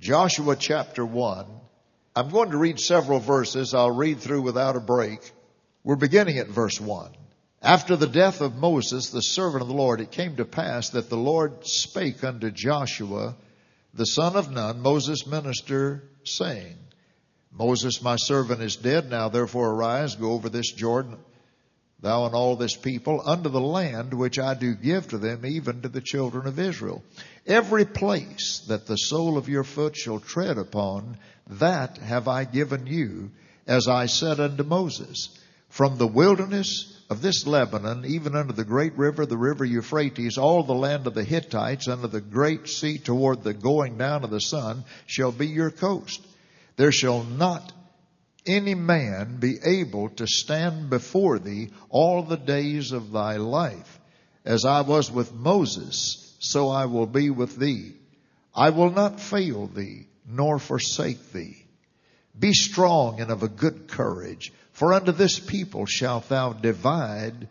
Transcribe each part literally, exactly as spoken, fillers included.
Joshua chapter one. I'm going to read several verses. I'll read through without a break. We're beginning at verse one. After the death of Moses, the servant of the Lord, it came to pass that the Lord spake unto Joshua, the son of Nun, Moses' minister, saying, Moses, my servant, is dead. Now therefore arise, go over this Jordan, thou and all this people, unto the land which I do give to them, even to the children of Israel. Every place that the sole of your foot shall tread upon, that have I given you, as I said unto Moses. From the wilderness of this Lebanon, even unto the great river, the river Euphrates, all the land of the Hittites, unto the great sea toward the going down of the sun, shall be your coast. There shall not any man be able to stand before thee all the days of thy life. As I was with Moses, so I will be with thee. I will not fail thee, nor forsake thee. Be strong and of a good courage, for unto this people shalt thou divide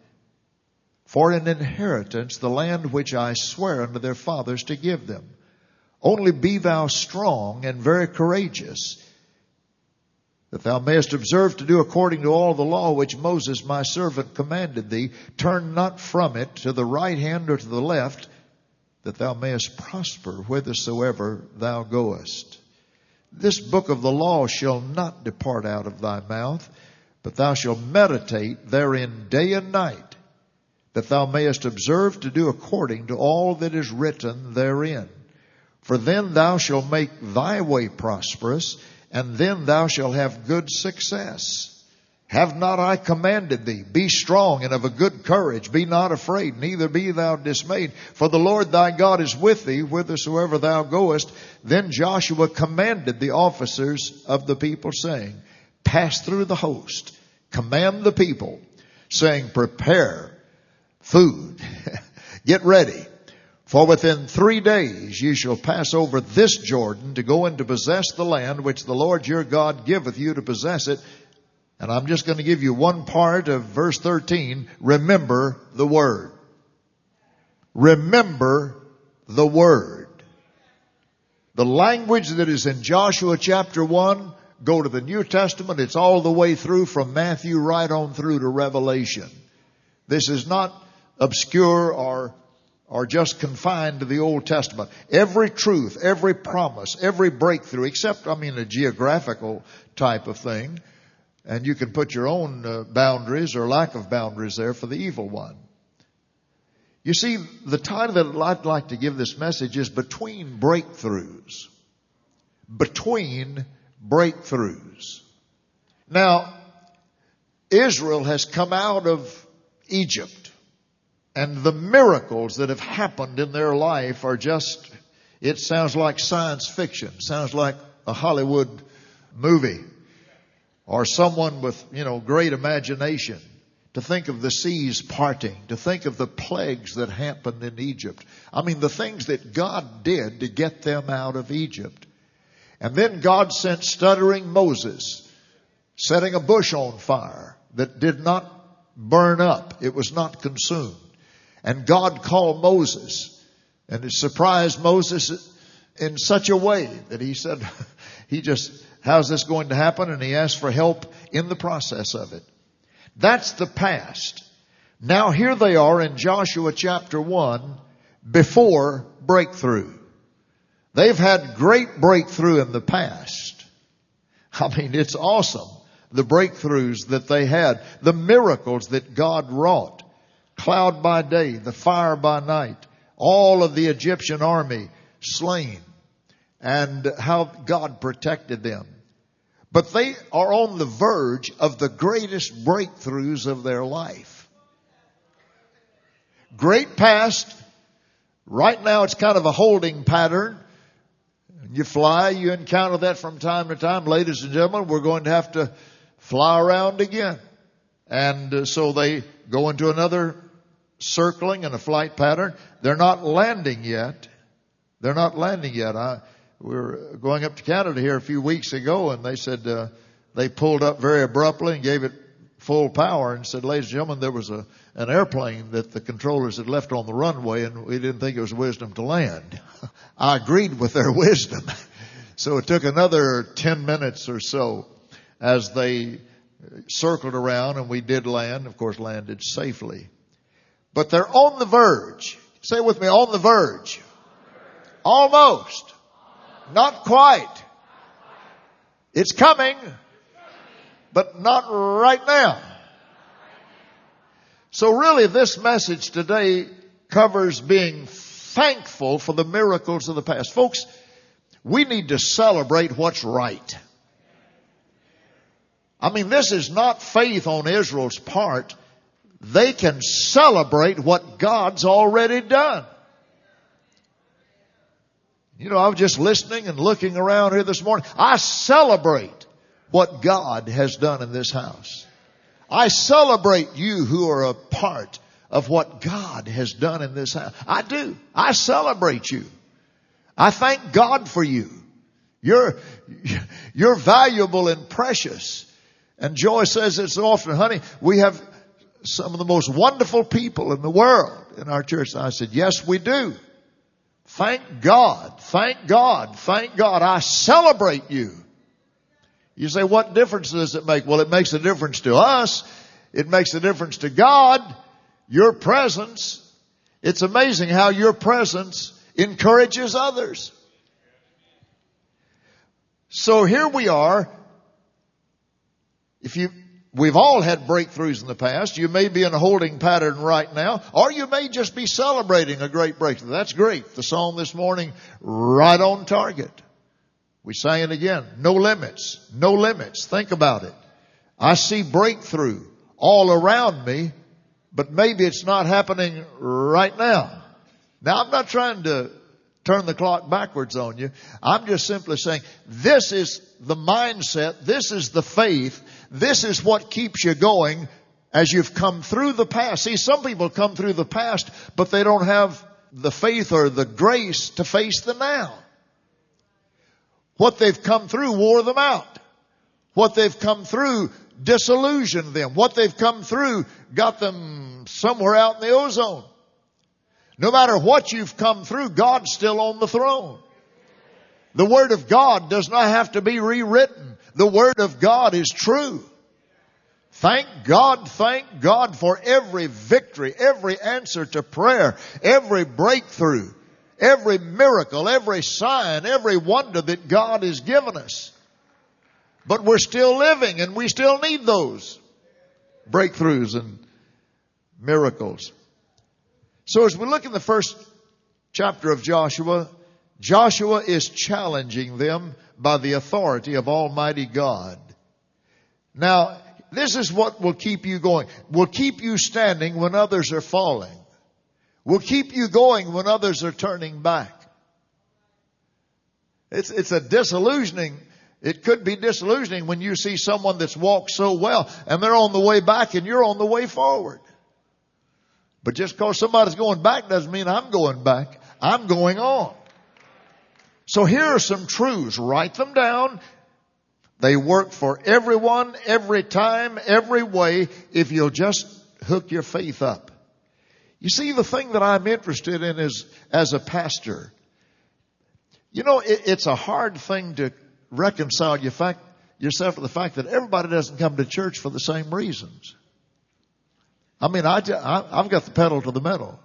for an inheritance the land which I swear unto their fathers to give them. Only be thou strong and very courageous, that thou mayest observe to do according to all the law which Moses my servant commanded thee. Turn not from it to the right hand or to the left, that thou mayest prosper whithersoever thou goest. This book of the law shall not depart out of thy mouth, but thou shalt meditate therein day and night, that thou mayest observe to do according to all that is written therein. For then thou shalt make thy way prosperous, and then thou shalt have good success. Have not I commanded thee? Be strong and of a good courage. Be not afraid, neither be thou dismayed. For the Lord thy God is with thee whithersoever thou goest. Then Joshua commanded the officers of the people, saying, Pass through the host, command the people, saying, Prepare food, get ready. For within three days ye shall pass over this Jordan to go and to possess the land which the Lord your God giveth you to possess it. And I'm just going to give you one part of verse thirteen. Remember the word. Remember the word. The language that is in Joshua chapter one, go to the New Testament. It's all the way through from Matthew right on through to Revelation. This is not obscure or or just confined to the Old Testament. Every truth, every promise, every breakthrough, except, I mean, a geographical type of thing. And you can put your own uh, boundaries or lack of boundaries there for the evil one. You see, the title that I'd like to give this message is Between Breakthroughs. Between Breakthroughs. Now, Israel has come out of Egypt. And the miracles that have happened in their life are just, it sounds like science fiction. Sounds like a Hollywood movie. Or someone with, you know, great imagination. To think of the seas parting. To think of the plagues that happened in Egypt. I mean, the things that God did to get them out of Egypt. And then God sent stuttering Moses, setting a bush on fire that did not burn up. It was not consumed. And God called Moses, and it surprised Moses in such a way that he said, he just, how's this going to happen? And he asked for help in the process of it. That's the past. Now here they are in Joshua chapter one, before breakthrough. They've had great breakthrough in the past. I mean, it's awesome. The breakthroughs that they had, the miracles that God wrought. Cloud by day, the fire by night, all of the Egyptian army slain, and how God protected them. But they are on the verge of the greatest breakthroughs of their life. Great past. Right now it's kind of a holding pattern. You fly, you encounter that from time to time. Ladies and gentlemen, we're going to have to fly around again. And uh, so they go into another circling and a flight pattern. They're not landing yet. They're not landing yet. I, we were going up to Canada here a few weeks ago, and they said uh, they pulled up very abruptly and gave it full power and said, ladies and gentlemen, there was a an airplane that the controllers had left on the runway, and we didn't think it was wisdom to land. I agreed with their wisdom. so it took another ten minutes or so as they circled around, and we did land, of course, landed safely. But they're on the verge. Say with me, on the verge. Almost. Not quite. It's coming, but not right now. So really this message today covers being thankful for the miracles of the past. Folks, we need to celebrate what's right. I mean, this is not faith on Israel's part. They can celebrate what God's already done. You know, I was just listening and looking around here this morning. I celebrate what God has done in this house. I celebrate you who are a part of what God has done in this house. I do. I celebrate you. I thank God for you. You're, you're valuable and precious. And Joy says it so often, honey, we have some of the most wonderful people in the world in our church. And I said, yes, we do. Thank God. Thank God. Thank God. I celebrate you. You say, what difference does it make? Well, it makes a difference to us. It makes a difference to God. Your presence. It's amazing how your presence encourages others. So here we are. If you, we've all had breakthroughs in the past. You may be in a holding pattern right now, or you may just be celebrating a great breakthrough. That's great. The song this morning, right on target. We sang it again. No limits. No limits. Think about it. I see breakthrough all around me, but maybe it's not happening right now. Now, I'm not trying to turn the clock backwards on you. I'm just simply saying this is the mindset. This is the faith. This is what keeps you going as you've come through the past. See, some people come through the past, but they don't have the faith or the grace to face the now. What they've come through wore them out. What they've come through disillusioned them. What they've come through got them somewhere out in the ozone. No matter what you've come through, God's still on the throne. The Word of God does not have to be rewritten. The Word of God is true. Thank God, thank God for every victory, every answer to prayer, every breakthrough, every miracle, every sign, every wonder that God has given us. But we're still living and we still need those breakthroughs and miracles. So as we look in the first chapter of Joshua, Joshua is challenging them by the authority of Almighty God. Now, this is what will keep you going. Will keep you standing when others are falling. Will keep you going when others are turning back. It's, it's a disillusioning, it could be disillusioning when you see someone that's walked so well and they're on the way back and you're on the way forward. But just because somebody's going back doesn't mean I'm going back. I'm going on. So here are some truths. Write them down. They work for everyone, every time, every way, if you'll just hook your faith up. You see, the thing that I'm interested in is, as a pastor, you know, it, it's a hard thing to reconcile your fact, yourself to the fact that everybody doesn't come to church for the same reasons. I mean, I, I, I've got the pedal to the metal.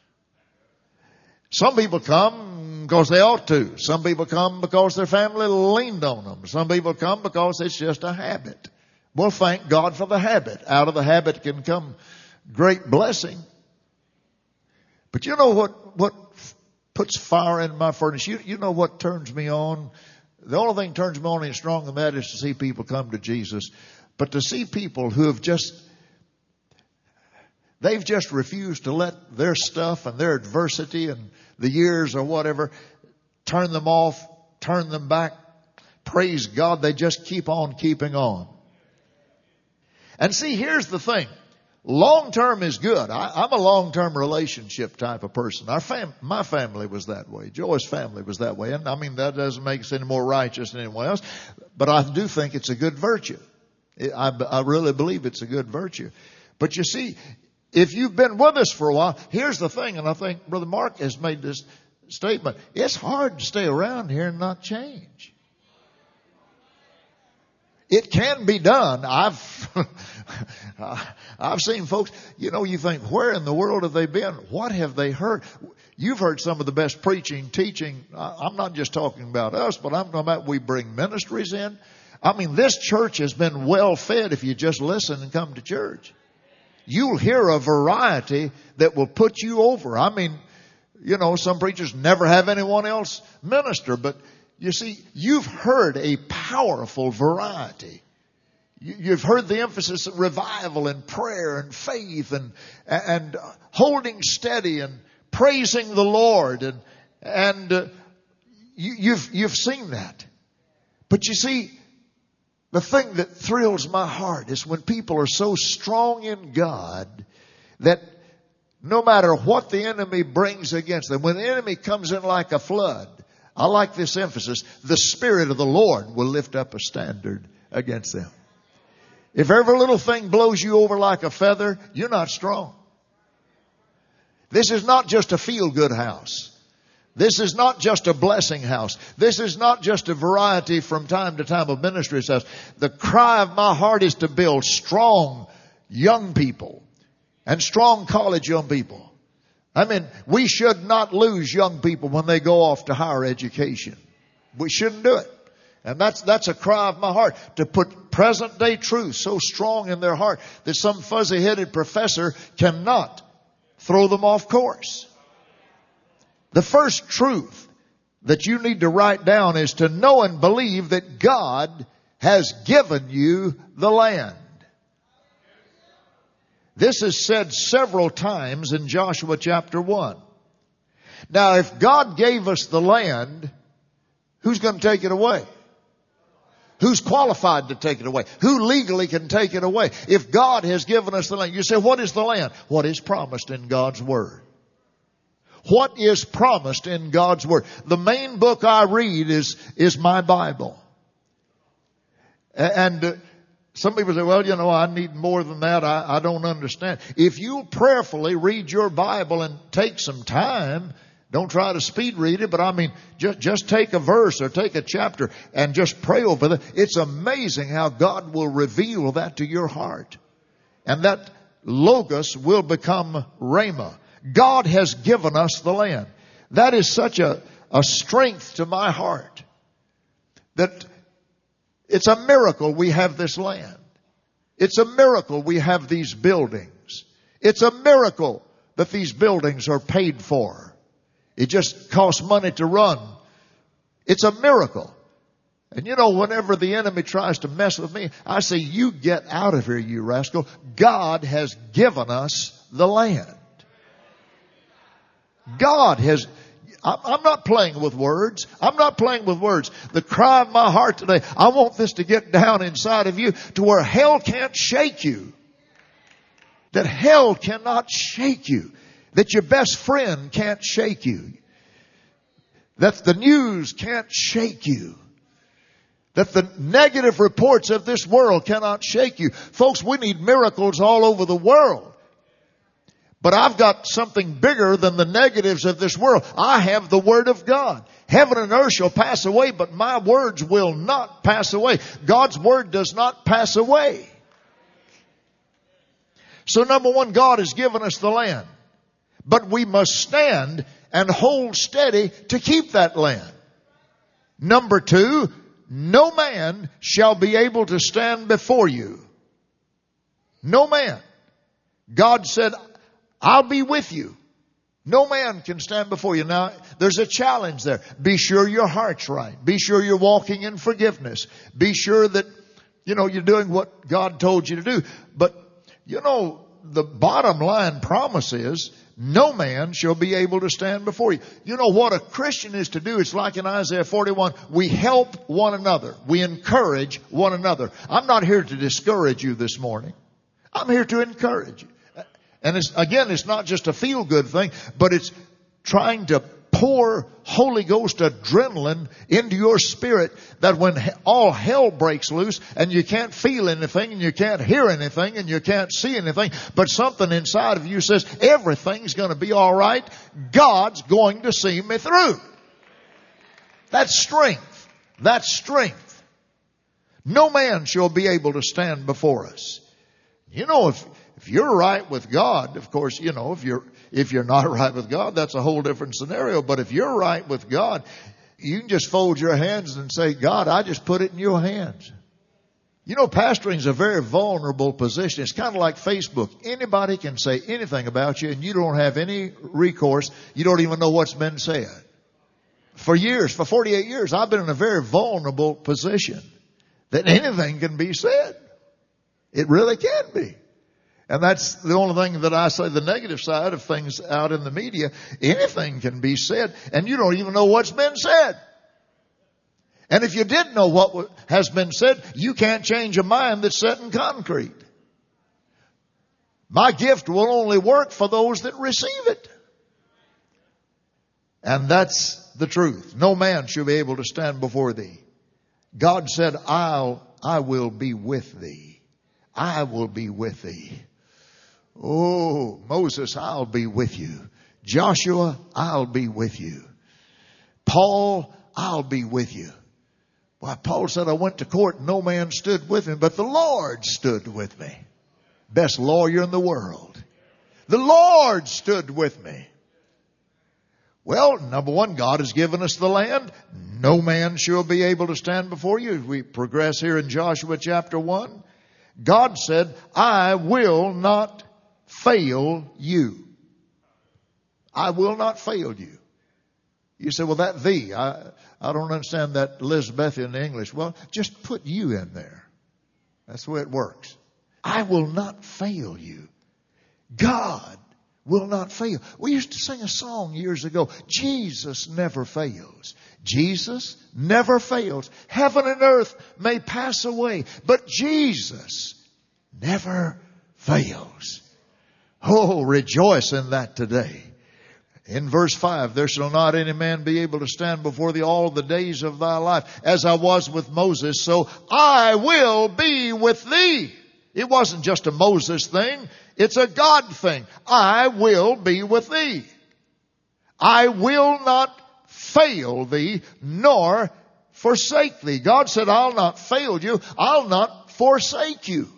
Some people come because they ought to. Some people come because their family leaned on them. Some people come because it's just a habit. Well, thank God for the habit. Out of the habit can come great blessing. But you know what, what puts fire in my furnace? You, you know what turns me on? The only thing that turns me on any stronger than that is to see people come to Jesus. But to see people who have just, they've just refused to let their stuff and their adversity and the years or whatever turn them off, turn them back. Praise God, they just keep on keeping on. And see, here's the thing. Long-term is good. I, I'm a long-term relationship type of person. Our fam, my family was that way. Joy's family was that way. And I mean, that doesn't make us any more righteous than anyone else. But I do think it's a good virtue. I, I really believe it's a good virtue. But you see, if you've been with us for a while, here's the thing, and I think Brother Mark has made this statement. It's hard to stay around here and not change. It can be done. I've, I've seen folks, you know, you think, where in the world have they been? What have they heard? You've heard some of the best preaching, teaching. I'm not just talking about us, but I'm talking about we bring ministries in. I mean, this church has been well fed if you just listen and come to church. You'll hear a variety that will put you over. I mean, you know, some preachers never have anyone else minister, but you see, you've heard a powerful variety. You've heard the emphasis of revival and prayer and faith and, and holding steady and praising the Lord. And, and uh, you, you've, you've seen that. But you see, the thing that thrills my heart is when people are so strong in God that no matter what the enemy brings against them, when the enemy comes in like a flood, I like this emphasis, the Spirit of the Lord will lift up a standard against them. If every little thing blows you over like a feather, you're not strong. This is not just a feel-good house. This is not just a blessing house. This is not just a variety from time to time of ministry's house. The cry of my heart is to build strong young people and strong college young people. I mean, we should not lose young people when they go off to higher education. We shouldn't do it. And that's, that's a cry of my heart, to put present day truth so strong in their heart that some fuzzy headed professor cannot throw them off course. The first truth that you need to write down is to know and believe that God has given you the land. This is said several times in Joshua chapter one. Now, if God gave us the land, who's going to take it away? Who's qualified to take it away? Who legally can take it away? If God has given us the land, you say, what is the land? What is promised in God's Word? What is promised in God's Word? The main book I read is, is my Bible. And uh, some people say, well, you know, I need more than that. I, I don't understand. If you prayerfully read your Bible and take some time, don't try to speed read it, but I mean, just, just take a verse or take a chapter and just pray over it. It's amazing how God will reveal that to your heart. And that logos will become rhema. God has given us the land. That is such a, a strength to my heart that it's a miracle we have this land. It's a miracle we have these buildings. It's a miracle that these buildings are paid for. It just costs money to run. It's a miracle. And you know, whenever the enemy tries to mess with me, I say, you get out of here, you rascal. God has given us the land. God has, I'm not playing with words. I'm not playing with words. The cry of my heart today, I want this to get down inside of you to where hell can't shake you. That hell cannot shake you. That your best friend can't shake you. That the news can't shake you. That the negative reports of this world cannot shake you. Folks, we need miracles all over the world. But I've got something bigger than the negatives of this world. I have the Word of God. Heaven and earth shall pass away, but my words will not pass away. God's Word does not pass away. So number one, God has given us the land. But we must stand and hold steady to keep that land. Number two, no man shall be able to stand before you. No man. God said, I'll be with you. No man can stand before you. Now, there's a challenge there. Be sure your heart's right. Be sure you're walking in forgiveness. Be sure that, you know, you're doing what God told you to do. But, you know, the bottom line promise is, no man shall be able to stand before you. You know what a Christian is to do? It's like in Isaiah forty-one. We help one another. We encourage one another. I'm not here to discourage you this morning. I'm here to encourage you. And it's, again, it's not just a feel-good thing, but it's trying to pour Holy Ghost adrenaline into your spirit that when all hell breaks loose and you can't feel anything and you can't hear anything and you can't see anything, but something inside of you says, everything's going to be all right. God's going to see me through. That's strength. That's strength. no man shall be able to stand before us. You know, if, if you're right with God, of course, you know, if you're, if you're not right with God, that's a whole different scenario. But if you're right with God, you can just fold your hands and say, God, I just put it in your hands. You know, pastoring is a very vulnerable position. It's kind of like Facebook. Anybody can say anything about you and you don't have any recourse. You don't even know what's been said. For years, for forty-eight years, I've been in a very vulnerable position that anything can be said. It really can be. And that's the only thing that I say, the negative side of things out in the media. Anything can be said and you don't even know what's been said. And if you did know what has been said, you can't change a mind that's set in concrete. My gift will only work for those that receive it. And that's the truth. No man shall be able to stand before thee. God said, I'll, I will be with thee. I will be with thee. Oh, Moses, I'll be with you. Joshua, I'll be with you. Paul, I'll be with you. Why, Paul said, I went to court and no man stood with me, but the Lord stood with me. Best lawyer in the world. The Lord stood with me. Well, number one, God has given us the land. No man shall be able to stand before you. As we progress here in Joshua chapter one, God said, I will not fail you. I will not fail you. You say, well, that thee, I, I don't understand that Elizabethan English. Well, just put you in there. That's the way it works. I will not fail you. God will not fail. We used to sing a song years ago. Jesus never fails. Jesus never fails. Heaven and earth may pass away, but Jesus never fails. Oh, rejoice in that today. In verse five, there shall not any man be able to stand before thee all the days of thy life. As I was with Moses, so I will be with thee. It wasn't just a Moses thing. It's a God thing. I will be with thee. I will not fail thee, nor forsake thee. God said, I'll not fail you. I'll not forsake you.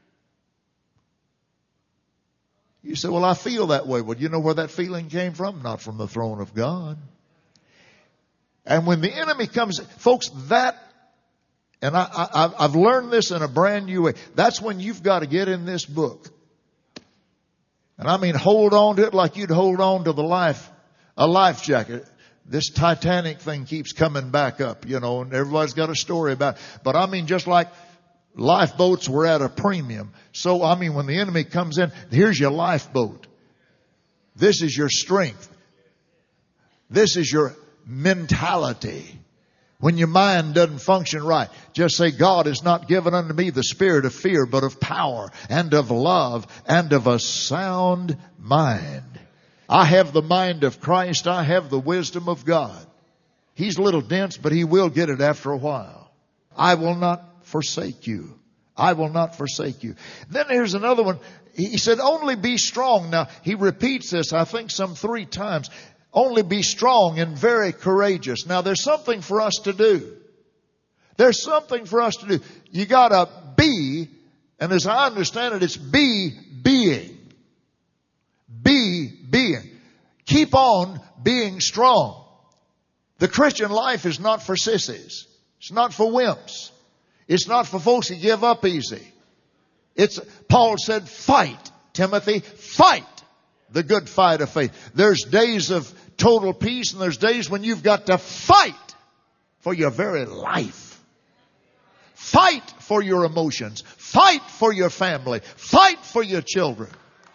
You say, well, I feel that way. Well, you know where that feeling came from? Not from the throne of God. And when the enemy comes, folks, that, and I, I, I've learned this in a brand new way. That's when you've got to get in this book. And I mean, hold on to it like you'd hold on to the life, a life jacket. This Titanic thing keeps coming back up, you know, and everybody's got a story about it. But I mean, just like lifeboats were at a premium. So, I mean, when the enemy comes in, here's your lifeboat. This is your strength. This is your mentality. When your mind doesn't function right, just say, God has not given unto me the spirit of fear, but of power and of love and of a sound mind. I have the mind of Christ. I have the wisdom of God. He's a little dense, but he will get it after a while. I will not forsake you. I will not forsake you. Then here's another one. He said, only be strong. Now, he repeats this, I think, some three times. Only be strong and very courageous. Now, there's something for us to do. There's something for us to do. You gotta be, and as I understand it, it's be being. Be being. Keep on being strong. The Christian life is not for sissies. It's not for wimps. It's not for folks who give up easy. It's, Paul said, fight, Timothy, fight the good fight of faith. There's days of total peace and there's days when you've got to fight for your very life. Fight for your emotions. Fight for your family. Fight for your children.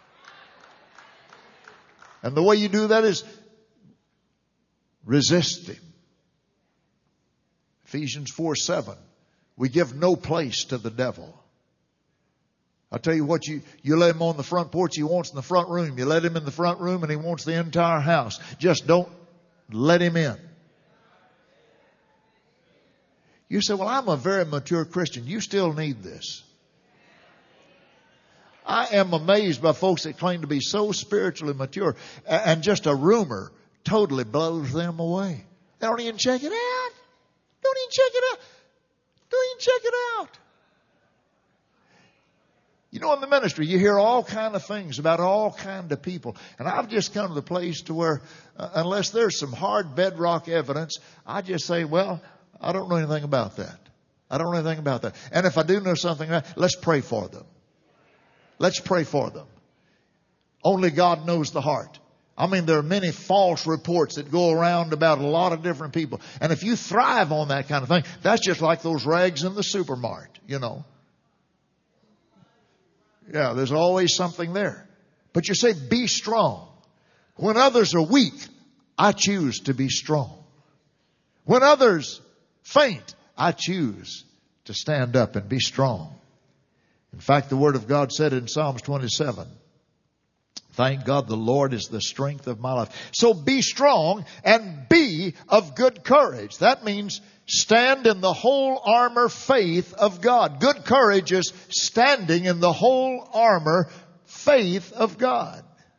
And the way you do that is resist him. Ephesians four seven. We give no place to the devil. I'll tell you what, you, you let him on the front porch, he wants in the front room. You let him in the front room and he wants the entire house. Just don't let him in. You say, well, I'm a very mature Christian. You still need this. I am amazed by folks that claim to be so spiritually mature, and just a rumor totally blows them away. They don't even check it out. Don't even check it out. Don't even check it out. You know, in the ministry, you hear all kind of things about all kind of people. And I've just come to the place to where, uh, unless there's some hard bedrock evidence, I just say, well, I don't know anything about that. I don't know anything about that. And if I do know something, let's pray for them. Let's pray for them. Only God knows the heart. I mean, there are many false reports that go around about a lot of different people. And if you thrive on that kind of thing, that's just like those rags in the supermarket, you know. Yeah, there's always something there. But you say, be strong. When others are weak, I choose to be strong. When others faint, I choose to stand up and be strong. In fact, the Word of God said in Psalms twenty-seven, thank God the Lord is the strength of my life. So be strong and be of good courage. That means stand in the whole armor faith of God. Good courage is standing in the whole armor faith of God.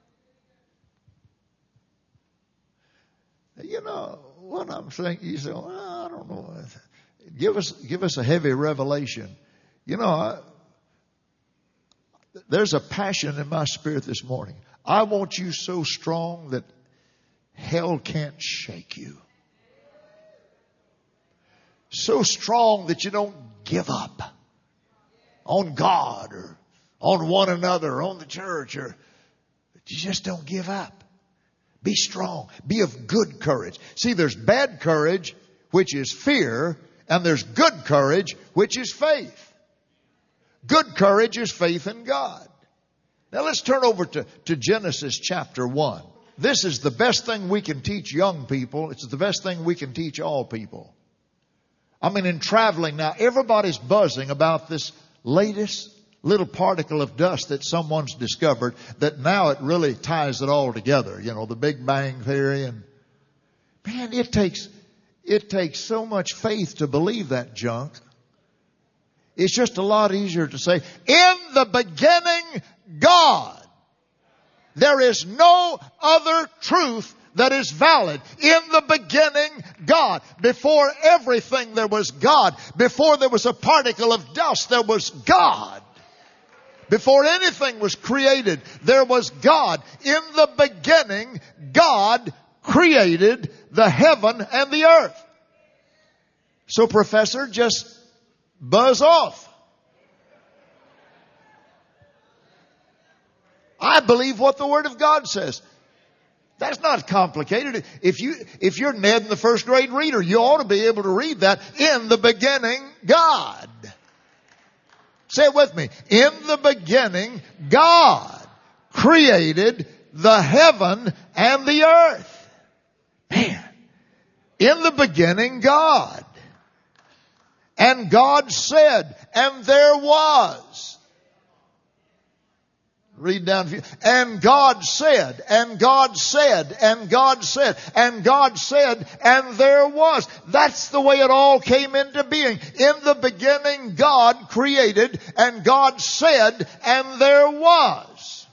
You know, what I'm saying, you say, well, I don't know. Give us, give us a heavy revelation. You know, I, there's a passion in my spirit this morning. I want you so strong that hell can't shake you. So strong that you don't give up on God or on one another or on the church, or you just don't give up. Be strong. Be of good courage. See, there's bad courage, which is fear, and there's good courage, which is faith. Good courage is faith in God. Now let's turn over to, to Genesis chapter one. This is the best thing we can teach young people. It's the best thing we can teach all people. I mean, in traveling now, everybody's buzzing about this latest little particle of dust that someone's discovered, that now it really ties it all together. You know, the Big Bang Theory. And man, it takes, it takes so much faith to believe that junk. It's just a lot easier to say, in the beginning, God. There is no other truth that is valid. In the beginning, God. Before everything, there was God. Before there was a particle of dust, there was God. Before anything was created, there was God. In the beginning, God created the heaven and the earth. So, Professor, just buzz off. I believe what the Word of God says. That's not complicated. If you, if you're Ned in the first grade reader, you ought to be able to read that. In the beginning, God. Say it with me. In the beginning, God created the heaven and the earth. Man. In the beginning, God. And God said, and there was. Read down. And God said, and God said, and God said, and God said, and there was. That's the way it all came into being. In the beginning, God created, and God said, and there was.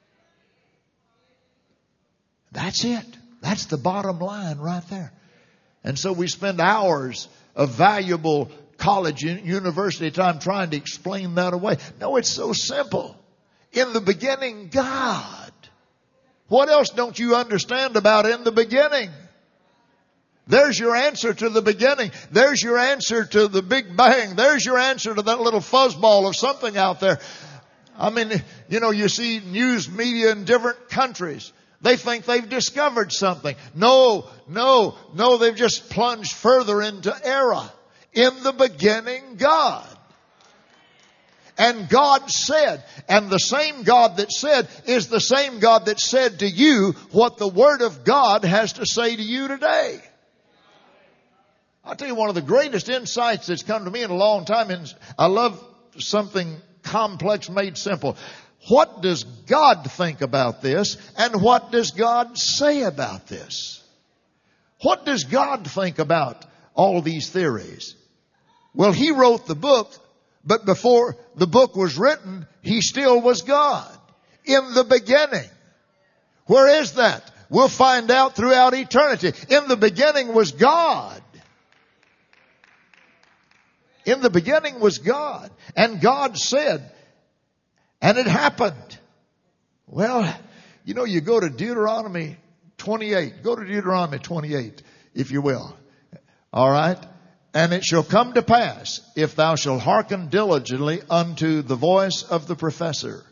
That's it. That's the bottom line right there. And so we spend hours of valuable college and university time trying to explain that away. No, it's so simple. In the beginning, God. What else don't you understand about in the beginning? There's your answer to the beginning. There's your answer to the Big Bang. There's your answer to that little fuzzball of something out there. I mean, you know, you see news media in different countries. They think they've discovered something. No, no, no, they've just plunged further into error. In the beginning, God. And God said, and the same God that said is the same God that said to you what the Word of God has to say to you today. I'll tell you one of the greatest insights that's come to me in a long time, and I love something complex made simple. What does God think about this, and what does God say about this? What does God think about all these theories? Well, He wrote the book. But before the book was written, He still was God. In the beginning. Where is that? We'll find out throughout eternity. In the beginning was God. In the beginning was God. And God said, and it happened. Well, you know, you go to Deuteronomy twenty-eight. Go to Deuteronomy twenty-eight, if you will. All right? And it shall come to pass, if thou shalt hearken diligently unto the voice of the professor,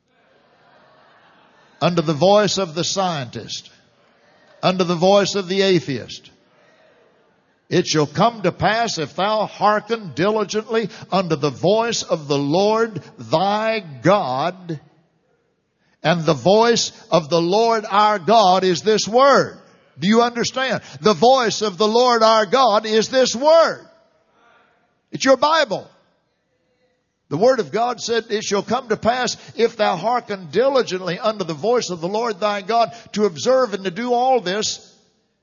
unto the voice of the scientist, unto the voice of the atheist. It shall come to pass, if thou hearken diligently unto the voice of the Lord thy God. And the voice of the Lord our God is this word. Do you understand? The voice of the Lord our God is this word. It's your Bible. The word of God said, it shall come to pass, if thou hearken diligently unto the voice of the Lord thy God, to observe and to do all this,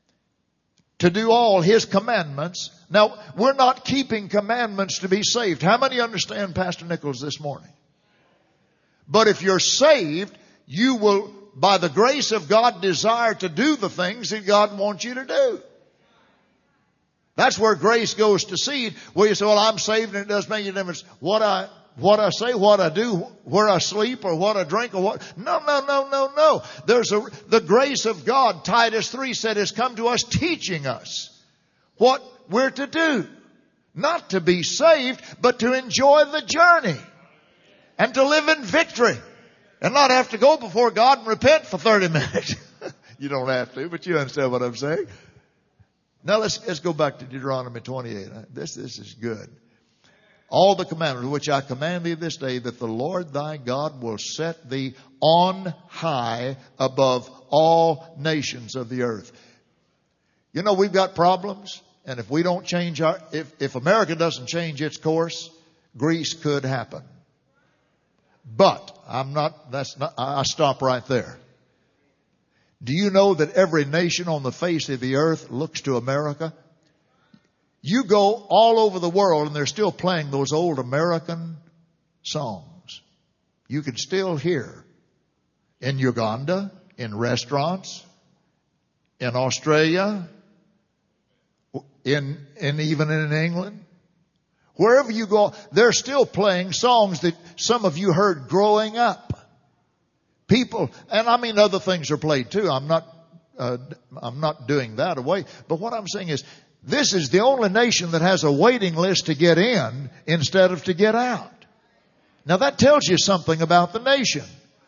to do all His commandments. Now, we're not keeping commandments to be saved. How many understand Pastor Nichols this morning? But if you're saved, you will, by the grace of God, desire to do the things that God wants you to do. That's where grace goes to seed, where you say, well, I'm saved and it doesn't make any difference what I, what I say, what I do, where I sleep or what I drink or what. No, no, no, no, no. There's a, the grace of God, Titus three said, has come to us teaching us what we're to do. Not to be saved, but to enjoy the journey and to live in victory. And not have to go before God and repent for thirty minutes. You don't have to, but you understand what I'm saying. Now let's, let's go back to Deuteronomy twenty-eight. This, this is good. All the commandments which I command thee this day, that the Lord thy God will set thee on high above all nations of the earth. You know, we've got problems. And if we don't change our, if, if America doesn't change its course, Greece could happen. But I'm not, that's not, I stop right there. Do you know that every nation on the face of the earth looks to America? You go all over the world and they're still playing those old American songs. You can still hear in Uganda, in restaurants, in Australia, in, in even in England. Wherever you go, they're still playing songs that some of you heard growing up. People, and I mean other things are played too. I'm not, uh, I'm not doing that away. But what I'm saying is, this is the only nation that has a waiting list to get in instead of to get out. Now that tells you something about the nation.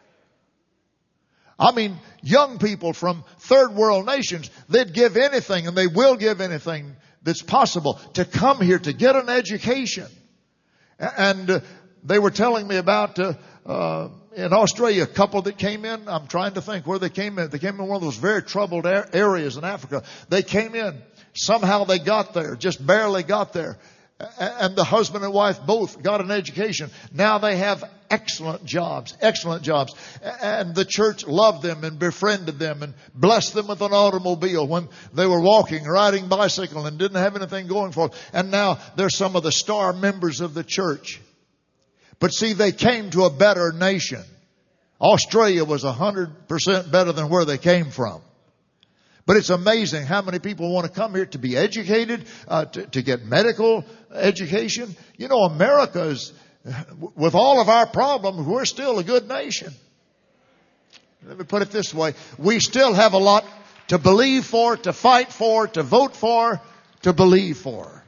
I mean, young people from third world nations, they'd give anything, and they will give anything that's possible to come here to get an education. And uh, they were telling me about uh, uh, in Australia, a couple that came in. I'm trying to think where they came in. They came in one of those very troubled areas in Africa. They came in. Somehow they got there, just barely got there. And the husband and wife both got an education. Now they have excellent jobs, excellent jobs. And the church loved them and befriended them and blessed them with an automobile when they were walking, riding bicycle and didn't have anything going for them. And now they're some of the star members of the church. But see, they came to a better nation. Australia was a hundred percent better than where they came from. But it's amazing how many people want to come here to be educated, uh, to, to get medical education. You know, America is, with all of our problems, we're still a good nation. Let me put it this way. We still have a lot to believe for, to fight for, to vote for, to believe for.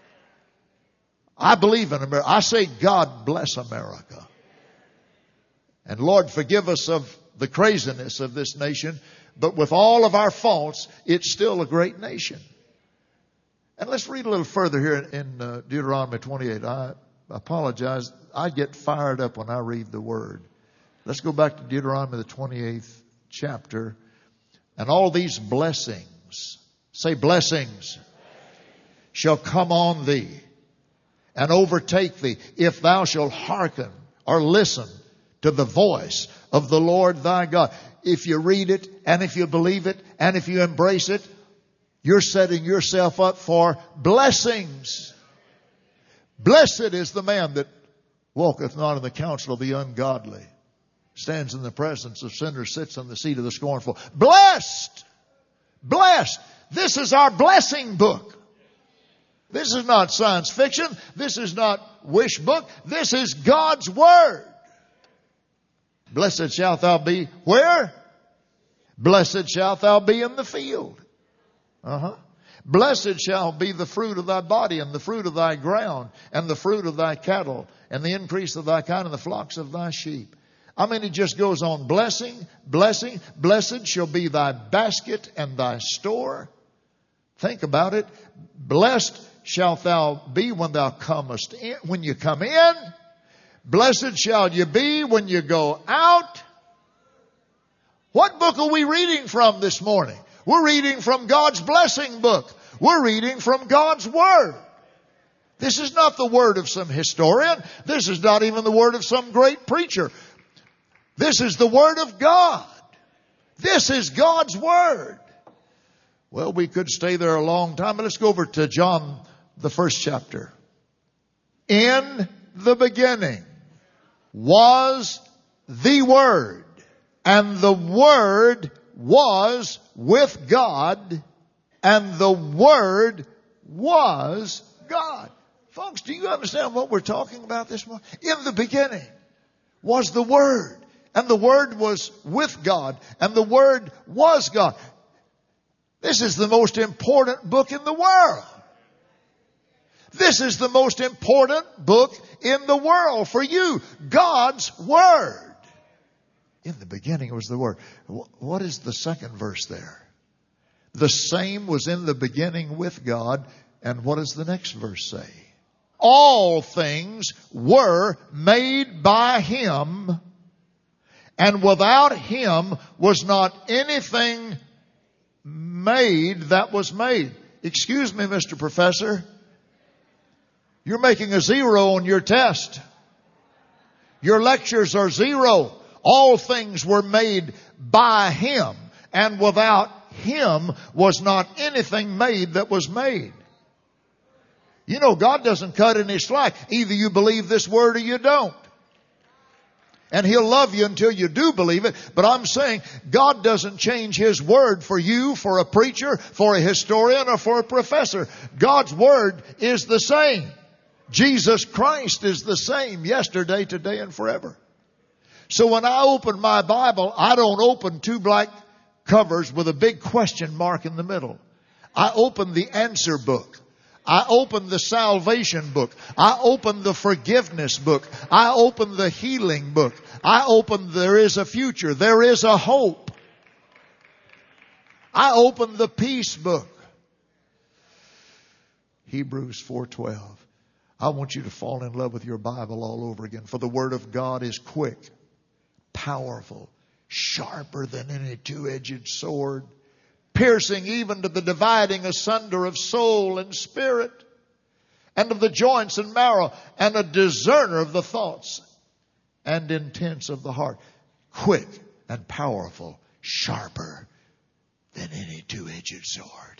I believe in America. I say God bless America. And Lord, forgive us of the craziness of this nation. But with all of our faults, it's still a great nation. And let's read a little further here in uh, Deuteronomy twenty-eight. I apologize. I get fired up when I read the word. Let's go back to Deuteronomy, the twenty-eighth chapter. And all these blessings, say blessings, shall come on thee and overtake thee if thou shalt hearken or listen to the voice of the Lord thy God. If you read it, and if you believe it, and if you embrace it, you're setting yourself up for blessings. Blessed is the man that walketh not in the counsel of the ungodly, stands in the presence of sinners, sits on the seat of the scornful. Blessed! Blessed! This is our blessing book. This is not science fiction. This is not wish book. This is God's Word. Blessed shalt thou be where? Blessed shalt thou be in the field. Uh-huh. Blessed shall be the fruit of thy body, and the fruit of thy ground, and the fruit of thy cattle, and the increase of thy kind, and the flocks of thy sheep. I mean, it just goes on. Blessing, blessing, blessed shall be thy basket and thy store. Think about it. Blessed shalt thou be when thou comest in, when you come in. Blessed shall you be when you go out. What book are we reading from this morning? We're reading from God's blessing book. We're reading from God's Word. This is not the word of some historian. This is not even the word of some great preacher. This is the Word of God. This is God's Word. Well, we could stay there a long time, but let's go over to John, the first chapter. In the beginning was the Word, and the Word was with God, and the Word was God. Folks, do you understand what we're talking about this morning? In the beginning was the Word, and the Word was with God, and the Word was God. This is the most important book in the world. This is the most important book in the world for you. God's Word. In the beginning was the Word. What is the second verse there? The same was in the beginning with God. And what does the next verse say? All things were made by Him, and without Him was not anything made that was made. Excuse me, Mister Professor. You're making a zero on your test. Your lectures are zero. All things were made by Him, and without Him was not anything made that was made. You know, God doesn't cut any slack. Either you believe this word or you don't. And He'll love you until you do believe it. But I'm saying God doesn't change His word for you, for a preacher, for a historian, or for a professor. God's word is the same. Jesus Christ is the same yesterday, today, and forever. So when I open my Bible, I don't open two black covers with a big question mark in the middle. I open the answer book. I open the salvation book. I open the forgiveness book. I open the healing book. I open there is a future. There is a hope. I open the peace book. Hebrews four twelve. I want you to fall in love with your Bible all over again. For the Word of God is quick, powerful, sharper than any two-edged sword, piercing even to the dividing asunder of soul and spirit, and of the joints and marrow, and a discerner of the thoughts and intents of the heart. Quick and powerful, sharper than any two-edged sword.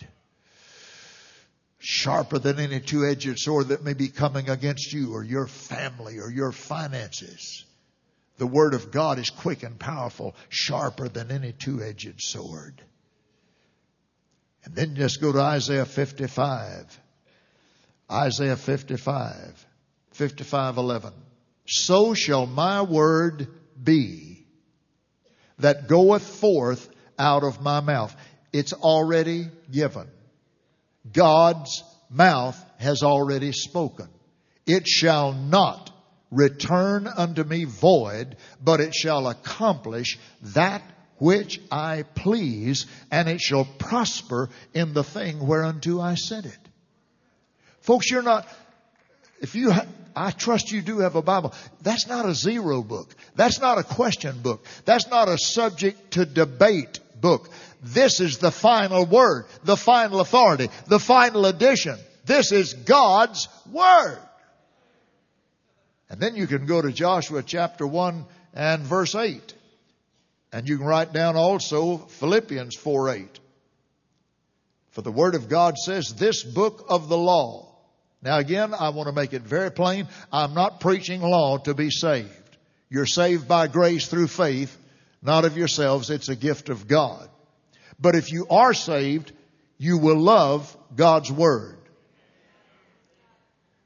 Sharper than any two-edged sword that may be coming against you or your family or your finances. The Word of God is quick and powerful, sharper than any two-edged sword. And then just go to Isaiah fifty-five. Isaiah fifty-five. fifty-five eleven. So shall my word be that goeth forth out of my mouth. It's already given. God's mouth has already spoken. It shall not return unto me void, but it shall accomplish that which I please, and it shall prosper in the thing whereunto I sent it. Folks, you're not, if you, ha- I trust you do have a Bible. That's not a zero book. That's not a question book. That's not a subject to debate book. This is the final word, the final authority, the final edition. This is God's Word. And then you can go to Joshua chapter one and verse eight. And you can write down also Philippians four eight. For the Word of God says, this book of the law. Now again, I want to make it very plain. I'm not preaching law to be saved. You're saved by grace through faith, not of yourselves. It's a gift of God. But if you are saved, you will love God's Word.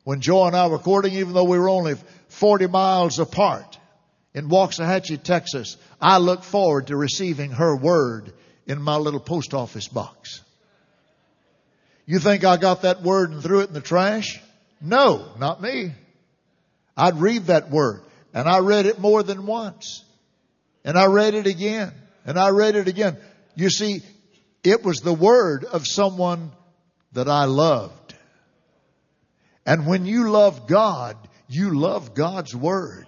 When Joe and I were courting, even though we were only forty miles apart in Waxahachie, Texas, I looked forward to receiving her word in my little post office box. You think I got that word and threw it in the trash? No, not me. I'd read that word, and I read it more than once. And I read it again, and I read it again. You see, it was the word of someone that I loved. And when you love God, you love God's word.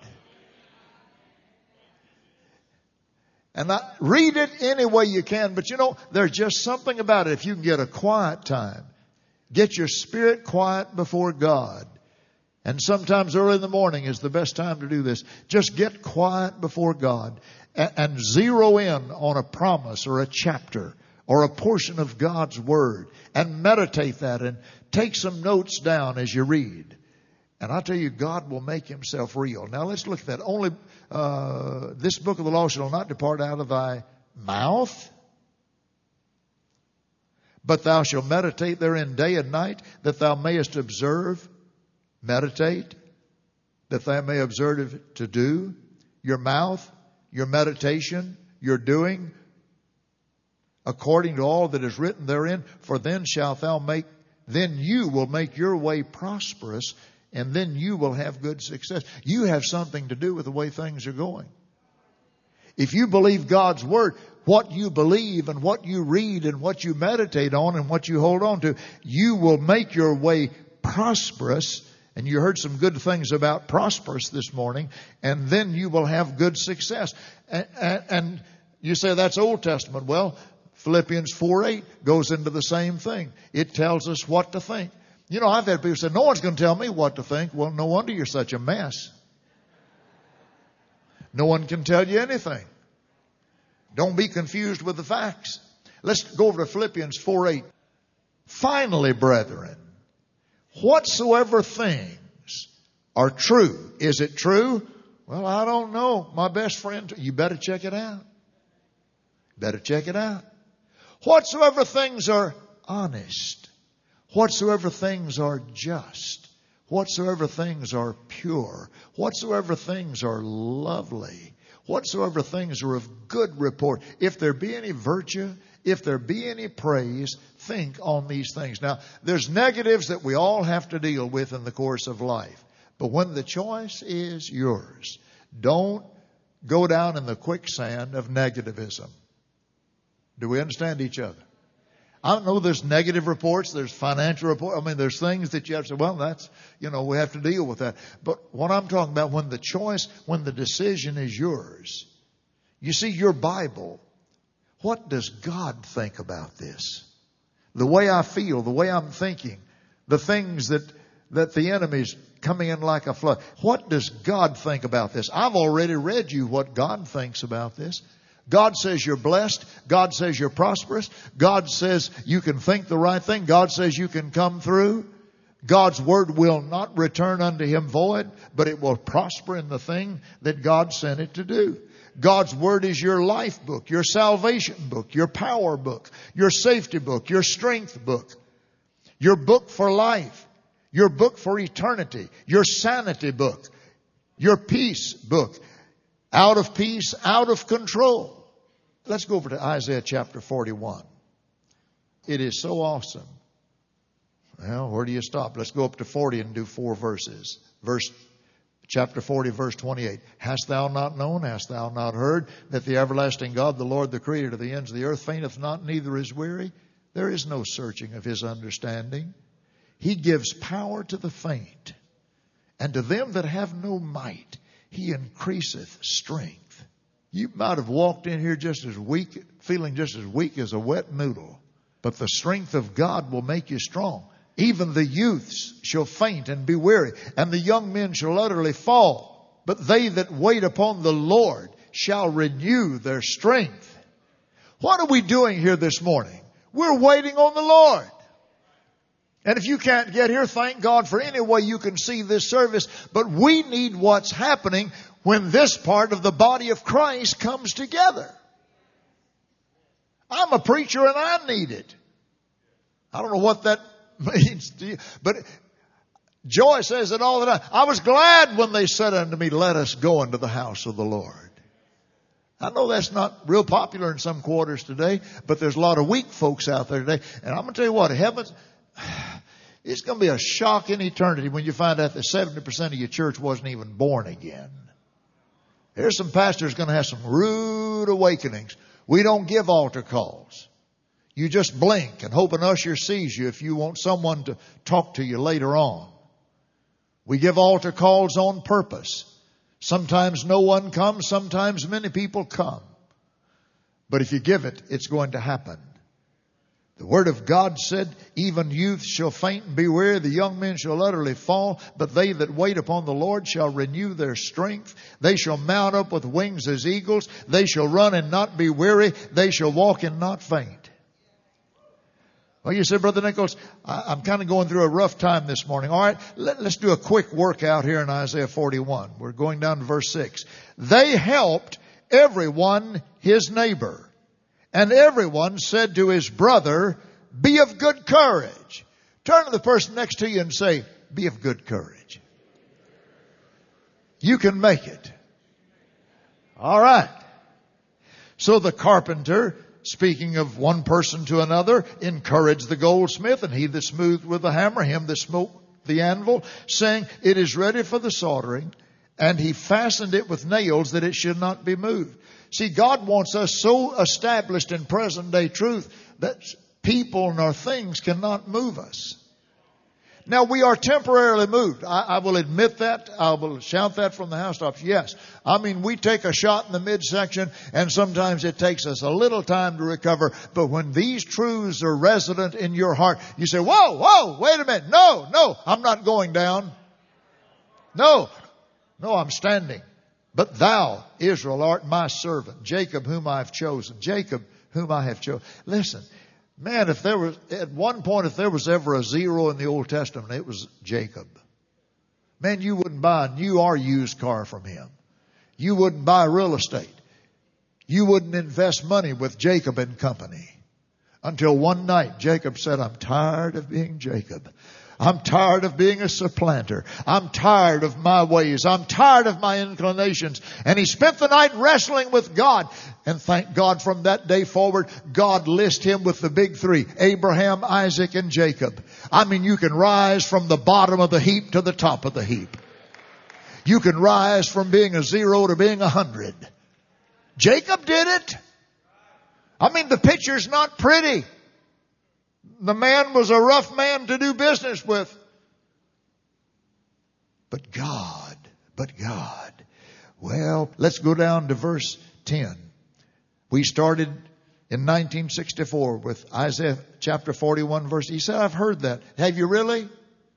And I, read it any way you can, but you know, there's just something about it. If you can get a quiet time, get your spirit quiet before God. And sometimes early in the morning is the best time to do this. Just get quiet before God and, and zero in on a promise or a chapter or a portion of God's word and meditate that and take some notes down as you read. And I tell you, God will make himself real. Now let's look at that. Only uh, this book of the law shall not depart out of thy mouth, but thou shalt meditate therein day and night, that thou mayest observe, meditate, that thou may observe to do. Your mouth, your meditation, your doing, according to all that is written therein. For then shalt thou make, then you will make your way prosperous, and then you will have good success. You have something to do with the way things are going. If you believe God's word, what you believe and what you read and what you meditate on and what you hold on to, you will make your way prosperous. And you heard some good things about prosperous this morning. And then you will have good success. And, and, and you say that's Old Testament. Well, Philippians four eight goes into the same thing. It tells us what to think. You know, I've had people say, no one's going to tell me what to think. Well, no wonder you're such a mess. No one can tell you anything. Don't be confused with the facts. Let's go over to Philippians four eight. Finally, brethren, whatsoever things are true. Is it true? Well, I don't know. My best friend, you better check it out. Better check it out. Whatsoever things are honest, whatsoever things are just, whatsoever things are pure, whatsoever things are lovely, whatsoever things are of good report, if there be any virtue, if there be any praise, think on these things. Now, there's negatives that we all have to deal with in the course of life. But when the choice is yours, don't go down in the quicksand of negativism. Do we understand each other? I know there's negative reports, there's financial reports. I mean, there's things that you have to say, well, that's, you know, we have to deal with that. But what I'm talking about, when the choice, when the decision is yours, you see, your Bible, what does God think about this? The way I feel, the way I'm thinking, the things that, that the enemy's coming in like a flood. What does God think about this? I've already read you what God thinks about this. God says you're blessed. God says you're prosperous. God says you can think the right thing. God says you can come through. God's word will not return unto him void, but it will prosper in the thing that God sent it to do. God's word is your life book, your salvation book, your power book, your safety book, your strength book, your book for life, your book for eternity, your sanity book, your peace book. Out of peace, out of control. Let's go over to Isaiah chapter forty-one. It is so awesome. Well, where do you stop? Let's go up to forty and do four verses. Verse, chapter forty, verse twenty-eight. Hast thou not known, hast thou not heard, that the everlasting God, the Lord, the creator of the ends of the earth, fainteth not, neither is weary? There is no searching of his understanding. He gives power to the faint, and to them that have no might, he increaseth strength. You might have walked in here just as weak, feeling just as weak as a wet noodle. But the strength of God will make you strong. Even the youths shall faint and be weary, and the young men shall utterly fall. But they that wait upon the Lord shall renew their strength. What are we doing here this morning? We're waiting on the Lord. And if you can't get here, thank God for any way you can see this service. But we need what's happening when this part of the body of Christ comes together. I'm a preacher and I need it. I don't know what that means to you. But Joy says it all the time. I was glad when they said unto me, let us go into the house of the Lord. I know that's not real popular in some quarters today, but there's a lot of weak folks out there today. And I'm going to tell you what, heaven's, it's going to be a shock in eternity when you find out that seventy percent of your church wasn't even born again. There's some pastors going to have some rude awakenings. We don't give altar calls. You just blink and hope an usher sees you if you want someone to talk to you later on. We give altar calls on purpose. Sometimes no one comes, sometimes many people come. But if you give it, it's going to happen. The Word of God said, even youth shall faint and be weary, the young men shall utterly fall, but they that wait upon the Lord shall renew their strength. They shall mount up with wings as eagles. They shall run and not be weary. They shall walk and not faint. Well, you said, Brother Nichols, I'm kind of going through a rough time this morning. All right, let, let's do a quick workout here in Isaiah forty-one. We're going down to verse six. They helped everyone his neighbor, and everyone said to his brother, be of good courage. Turn to the person next to you and say, be of good courage. You can make it. All right. So the carpenter, speaking of one person to another, encouraged the goldsmith, and he that smoothed with the hammer, him that smote the anvil, saying, it is ready for the soldering. And he fastened it with nails that it should not be moved. See, God wants us so established in present day truth that people nor things cannot move us. Now, we are temporarily moved. I, I will admit that. I will shout that from the housetops. Yes. I mean, we take a shot in the midsection, and sometimes it takes us a little time to recover. But when these truths are resident in your heart, you say, whoa, whoa, wait a minute. No, no, I'm not going down. No, no, I'm standing. But thou, Israel, art my servant, Jacob, whom I have chosen. Jacob, whom I have chosen. Listen. Man, if there was, at one point, if there was ever a zero in the Old Testament, it was Jacob. Man, you wouldn't buy a new or used car from him. You wouldn't buy real estate. You wouldn't invest money with Jacob and company. Until one night, Jacob said, I'm tired of being Jacob. I'm tired of being a supplanter. I'm tired of my ways. I'm tired of my inclinations. And he spent the night wrestling with God. And thank God from that day forward, God listed him with the big three, Abraham, Isaac, and Jacob. I mean, you can rise from the bottom of the heap to the top of the heap. You can rise from being a zero to being a hundred. Jacob did it. I mean, the picture's not pretty. The man was a rough man to do business with. But God, but God. Well, let's go down to verse ten. We started in nineteen sixty-four with Isaiah chapter forty-one verse. He said, I've heard that. Have you really?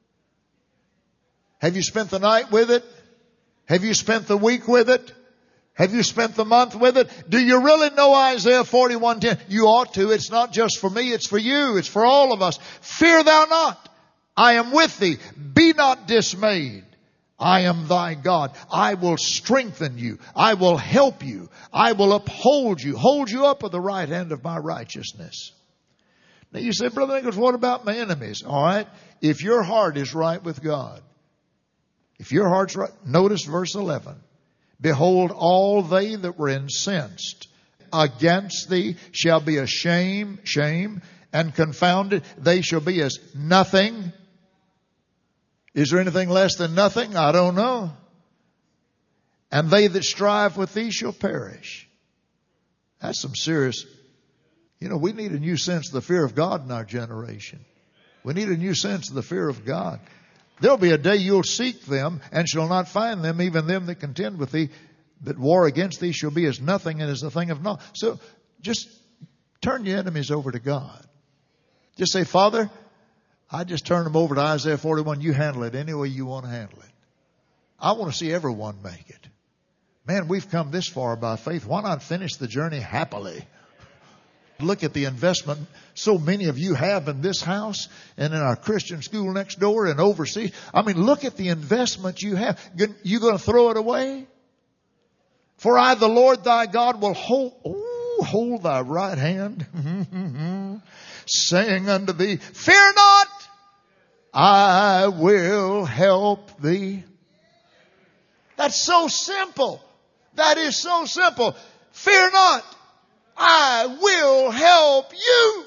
Have you spent the night with it? Have you spent the week with it? Have you spent the month with it? Do you really know Isaiah forty-one ten? You ought to. It's not just for me. It's for you. It's for all of us. Fear thou not. I am with thee. Be not dismayed. I am thy God. I will strengthen you. I will help you. I will uphold you. Hold you up with the right hand of my righteousness. Now you say, Brother Nichols, what about my enemies? All right. If your heart is right with God. If your heart's right. Notice verse eleven. Behold, all they that were incensed against thee shall be ashamed, shame, and confounded. They shall be as nothing. Is there anything less than nothing? I don't know. And they that strive with thee shall perish. That's some serious. You know, we need a new sense of the fear of God in our generation. We need a new sense of the fear of God. There'll be a day you'll seek them and shall not find them, even them that contend with thee, that war against thee shall be as nothing and as a thing of naught. So just turn your enemies over to God. Just say, Father, I just turn them over to Isaiah forty-one. You handle it any way you want to handle it. I want to see everyone make it. Man, we've come this far by faith. Why not finish the journey happily? Look at the investment so many of you have in this house and in our Christian school next door and overseas. I mean, look at the investment you have. You going to throw it away? For I, the Lord thy God, will hold, ooh, hold thy right hand, saying unto thee, fear not, I will help thee. That's so simple. That is so simple. Fear not. I will help you.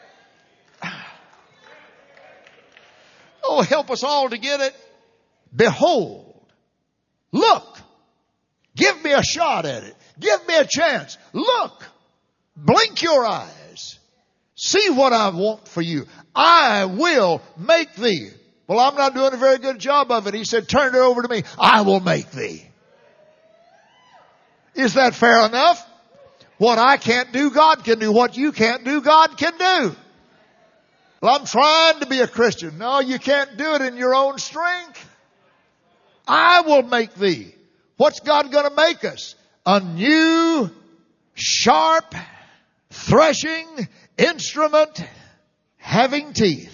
Oh, help us all to get it. Behold. Look. Give me a shot at it. Give me a chance. Look. Blink your eyes. See what I want for you. I will make thee. Well, I'm not doing a very good job of it. He said, turn it over to me. I will make thee. Is that fair enough? What I can't do, God can do. What you can't do, God can do. Well, I'm trying to be a Christian. No, you can't do it in your own strength. I will make thee. What's God going to make us? A new, sharp, threshing instrument having teeth.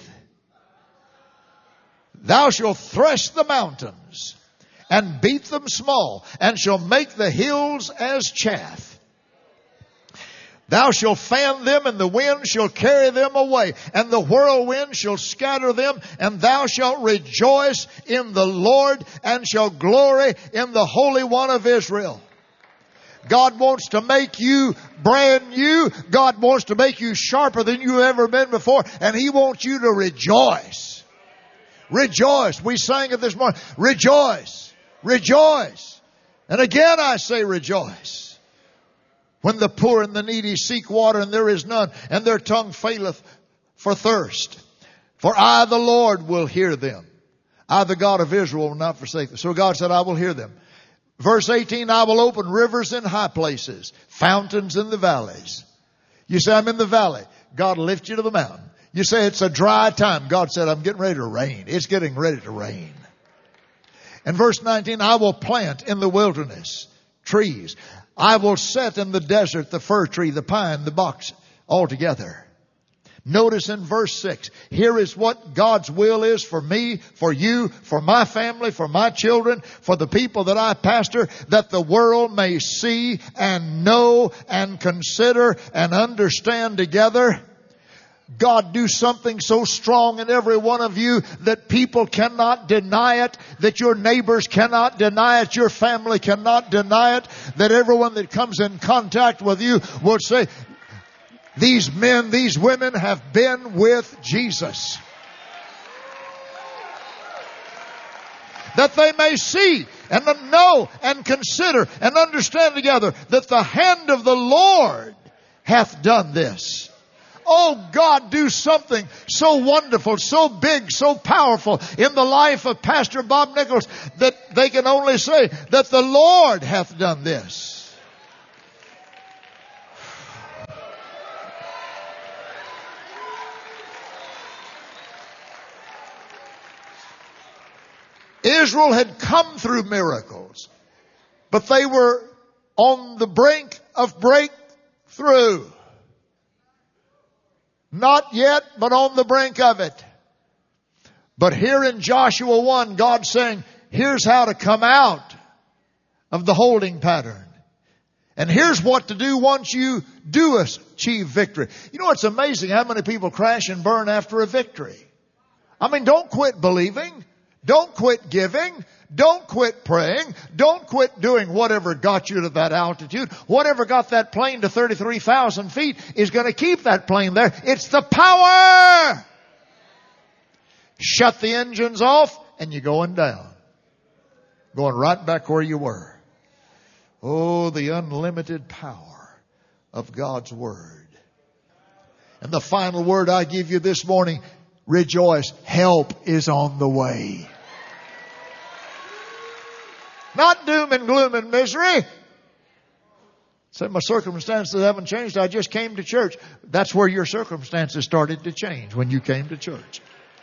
Thou shalt thresh the mountains and beat them small, and shall make the hills as chaff. Thou shalt fan them, and the wind shall carry them away, and the whirlwind shall scatter them, and thou shalt rejoice in the Lord, and shall glory in the Holy One of Israel. God wants to make you brand new. God wants to make you sharper than you've ever been before, and He wants you to rejoice. Rejoice. We sang it this morning. Rejoice. Rejoice. And again I say rejoice. When the poor and the needy seek water and there is none, and their tongue faileth for thirst. For I, the Lord, will hear them. I, the God of Israel, will not forsake them. So God said, I will hear them. Verse eighteen, I will open rivers in high places, fountains in the valleys. You say, I'm in the valley. God will lift you to the mountain. You say, it's a dry time. God said, I'm getting ready to rain. It's getting ready to rain. And verse nineteen, I will plant in the wilderness trees. I will set in the desert the fir tree, the pine, the box, all together. Notice in verse six, here is what God's will is for me, for you, for my family, for my children, for the people that I pastor, that the world may see and know and consider and understand together. God, do something so strong in every one of you that people cannot deny it, that your neighbors cannot deny it, your family cannot deny it, that everyone that comes in contact with you will say, these men, these women have been with Jesus. That they may see and know and consider and understand together that the hand of the Lord hath done this. Oh God, do something so wonderful, so big, so powerful in the life of Pastor Bob Nichols that they can only say that the Lord hath done this. Israel had come through miracles, but they were on the brink of breakthrough. Not yet, but on the brink of it. But here in Joshua one, God's saying, here's how to come out of the holding pattern. And here's what to do once you do achieve victory. You know, it's amazing how many people crash and burn after a victory. I mean, don't quit believing. Don't quit giving. Don't quit praying. Don't quit doing whatever got you to that altitude. Whatever got that plane to thirty-three thousand feet is going to keep that plane there. It's the power. Shut the engines off and you're going down. Going right back where you were. Oh, the unlimited power of God's Word. And the final word I give you this morning, rejoice. Help is on the way. Not doom and gloom and misery. Say, my circumstances haven't changed. I just came to church. That's where your circumstances started to change, when you came to church.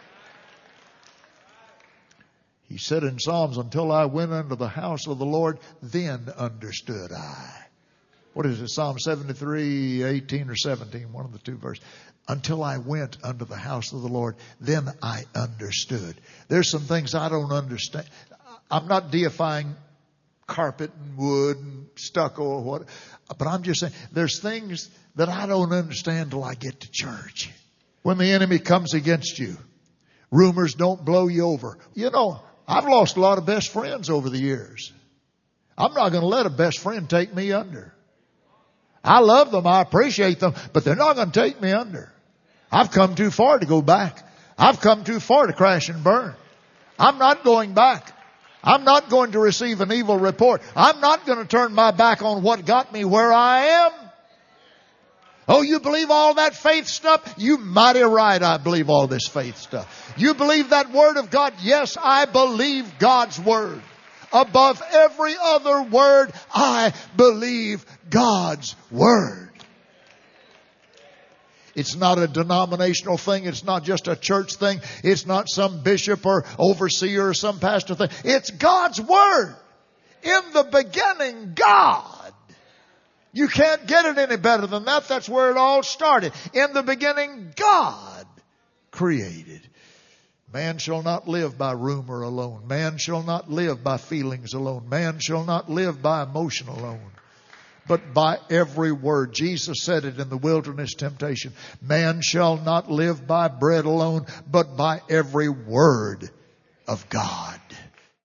He said in Psalms, until I went unto the house of the Lord, then understood I. What is it? Psalm seventy-three, eighteen or seventeen, one of the two verses. Until I went unto the house of the Lord, then I understood. There's some things I don't understand. I'm not deifying carpet and wood and stucco or what, but I'm just saying there's things that I don't understand till I get to church. When the enemy comes against you, Rumors don't blow you over. You know, I've lost a lot of best friends over the years. I'm not going to let a best friend take me under. I love them. I appreciate them, but they're not going to take me under. I've come too far to go back. I've come too far to crash and burn. I'm not going back. I'm not going to receive an evil report. I'm not going to turn my back on what got me where I am. Oh, you believe all that faith stuff? You mighty right I believe all this faith stuff. You believe that Word of God? Yes, I believe God's Word. Above every other word, I believe God's Word. It's not a denominational thing. It's not just a church thing. It's not some bishop or overseer or some pastor thing. It's God's Word. In the beginning, God. You can't get it any better than that. That's where it all started. In the beginning, God created. Man shall not live by rumor alone. Man shall not live by feelings alone. Man shall not live by emotion alone. But by every word. Jesus said it in the wilderness temptation. Man shall not live by bread alone, but by every word of God.